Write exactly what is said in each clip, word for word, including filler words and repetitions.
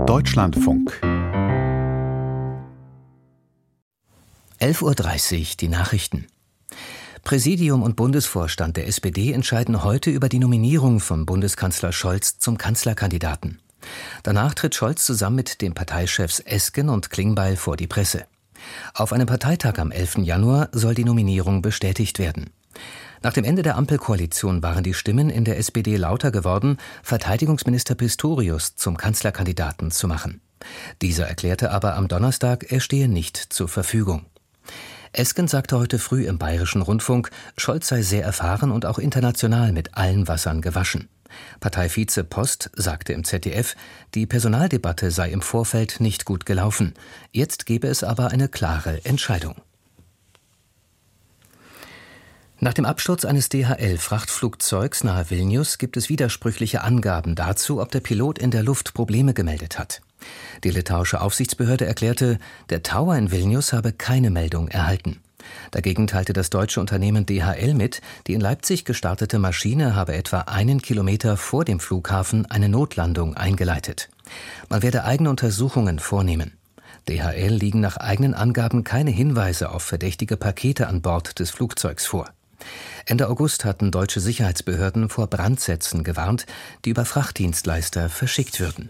Deutschlandfunk. elf Uhr dreißig, die Nachrichten. Präsidium und Bundesvorstand der S P D entscheiden heute über die Nominierung von Bundeskanzler Scholz zum Kanzlerkandidaten. Danach tritt Scholz zusammen mit den Parteichefs Esken und Klingbeil vor die Presse. Auf einem Parteitag am elften Januar soll die Nominierung bestätigt werden. Nach dem Ende der Ampelkoalition waren die Stimmen in der S P D lauter geworden, Verteidigungsminister Pistorius zum Kanzlerkandidaten zu machen. Dieser erklärte aber am Donnerstag, er stehe nicht zur Verfügung. Esken sagte heute früh im Bayerischen Rundfunk, Scholz sei sehr erfahren und auch international mit allen Wassern gewaschen. Parteivize Post sagte im Z D F, die Personaldebatte sei im Vorfeld nicht gut gelaufen. Jetzt gebe es aber eine klare Entscheidung. Nach dem Absturz eines D H L-Frachtflugzeugs nahe Vilnius gibt es widersprüchliche Angaben dazu, ob der Pilot in der Luft Probleme gemeldet hat. Die litauische Aufsichtsbehörde erklärte, der Tower in Vilnius habe keine Meldung erhalten. Dagegen teilte das deutsche Unternehmen D H L mit, die in Leipzig gestartete Maschine habe etwa einen Kilometer vor dem Flughafen eine Notlandung eingeleitet. Man werde eigene Untersuchungen vornehmen. D H L liegen nach eigenen Angaben keine Hinweise auf verdächtige Pakete an Bord des Flugzeugs vor. Ende August hatten deutsche Sicherheitsbehörden vor Brandsätzen gewarnt, die über Frachtdienstleister verschickt würden.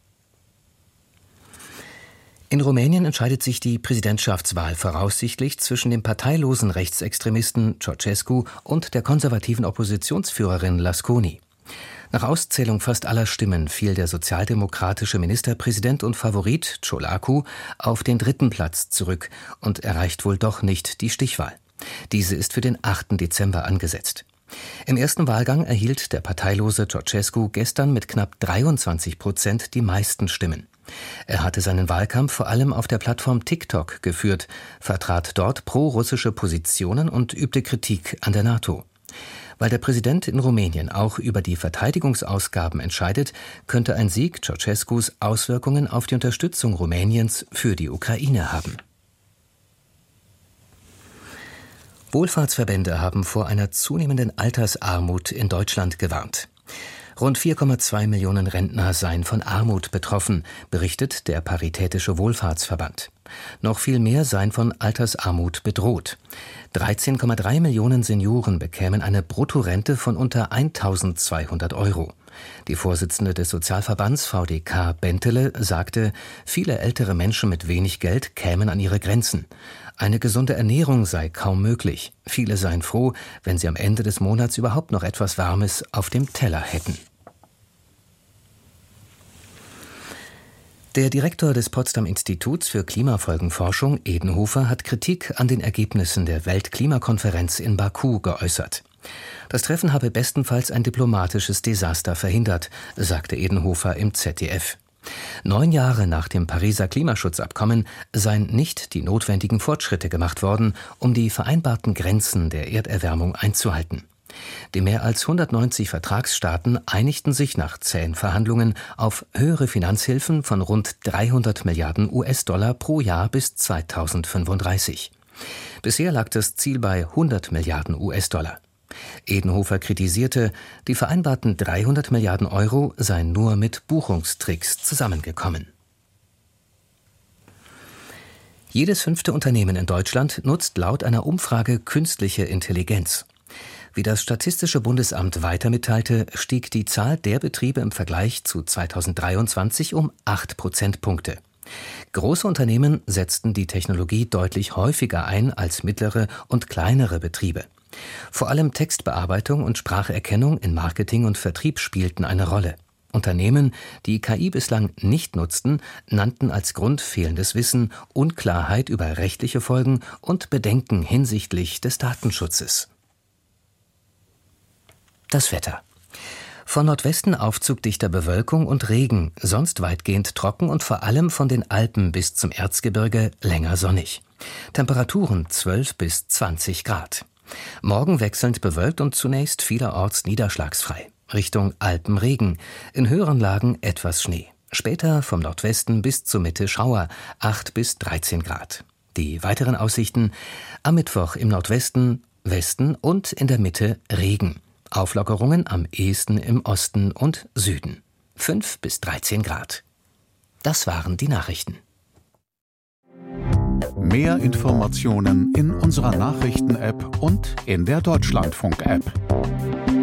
In Rumänien entscheidet sich die Präsidentschaftswahl voraussichtlich zwischen dem parteilosen Rechtsextremisten Ceausescu und der konservativen Oppositionsführerin Lasconi. Nach Auszählung fast aller Stimmen fiel der sozialdemokratische Ministerpräsident und Favorit Ciolacu auf den dritten Platz zurück und erreicht wohl doch nicht die Stichwahl. Diese ist für den achten Dezember angesetzt. Im ersten Wahlgang erhielt der parteilose Ceausescu gestern mit knapp dreiundzwanzig Prozent die meisten Stimmen. Er hatte seinen Wahlkampf vor allem auf der Plattform TikTok geführt, vertrat dort pro-russische Positionen und übte Kritik an der NATO. Weil der Präsident in Rumänien auch über die Verteidigungsausgaben entscheidet, könnte ein Sieg Ceausescus Auswirkungen auf die Unterstützung Rumäniens für die Ukraine haben. Wohlfahrtsverbände haben vor einer zunehmenden Altersarmut in Deutschland gewarnt. Rund vier Komma zwei Millionen Rentner seien von Armut betroffen, berichtet der Paritätische Wohlfahrtsverband. Noch viel mehr seien von Altersarmut bedroht. dreizehn Komma drei Millionen Senioren bekämen eine Bruttorente von unter eintausendzweihundert Euro. Die Vorsitzende des Sozialverbands V D K Bentele sagte, viele ältere Menschen mit wenig Geld kämen an ihre Grenzen. Eine gesunde Ernährung sei kaum möglich. Viele seien froh, wenn sie am Ende des Monats überhaupt noch etwas Warmes auf dem Teller hätten. Der Direktor des Potsdam-Instituts für Klimafolgenforschung, Edenhofer, hat Kritik an den Ergebnissen der Weltklimakonferenz in Baku geäußert. Das Treffen habe bestenfalls ein diplomatisches Desaster verhindert, sagte Edenhofer im Z D F. Neun Jahre nach dem Pariser Klimaschutzabkommen seien nicht die notwendigen Fortschritte gemacht worden, um die vereinbarten Grenzen der Erderwärmung einzuhalten. Die mehr als hundertneunzig Vertragsstaaten einigten sich nach zähen Verhandlungen auf höhere Finanzhilfen von rund dreihundert Milliarden U S-Dollar pro Jahr bis zweitausendfünfunddreißig. Bisher lag das Ziel bei hundert Milliarden U S-Dollar. Edenhofer kritisierte, die vereinbarten dreihundert Milliarden Euro seien nur mit Buchungstricks zusammengekommen. Jedes fünfte Unternehmen in Deutschland nutzt laut einer Umfrage künstliche Intelligenz. Wie das Statistische Bundesamt weiter mitteilte, stieg die Zahl der Betriebe im Vergleich zu zweitausenddreiundzwanzig um acht Prozentpunkte. Große Unternehmen setzten die Technologie deutlich häufiger ein als mittlere und kleinere Betriebe. Vor allem Textbearbeitung und Spracherkennung in Marketing und Vertrieb spielten eine Rolle. Unternehmen, die K I bislang nicht nutzten, nannten als Grund fehlendes Wissen, Unklarheit über rechtliche Folgen und Bedenken hinsichtlich des Datenschutzes. Das Wetter. Von Nordwesten Aufzug dichter Bewölkung und Regen, sonst weitgehend trocken und vor allem von den Alpen bis zum Erzgebirge länger sonnig. Temperaturen zwölf bis zwanzig Grad. Morgen wechselnd bewölkt und zunächst vielerorts niederschlagsfrei. Richtung Alpenregen, in höheren Lagen etwas Schnee. Später vom Nordwesten bis zur Mitte Schauer, acht bis dreizehn Grad. Die weiteren Aussichten: am Mittwoch im Nordwesten, Westen und in der Mitte Regen. Auflockerungen am ehesten im Osten und Süden. fünf bis dreizehn Grad. Das waren die Nachrichten. Mehr Informationen in unserer Nachrichten-App und in der Deutschlandfunk-App.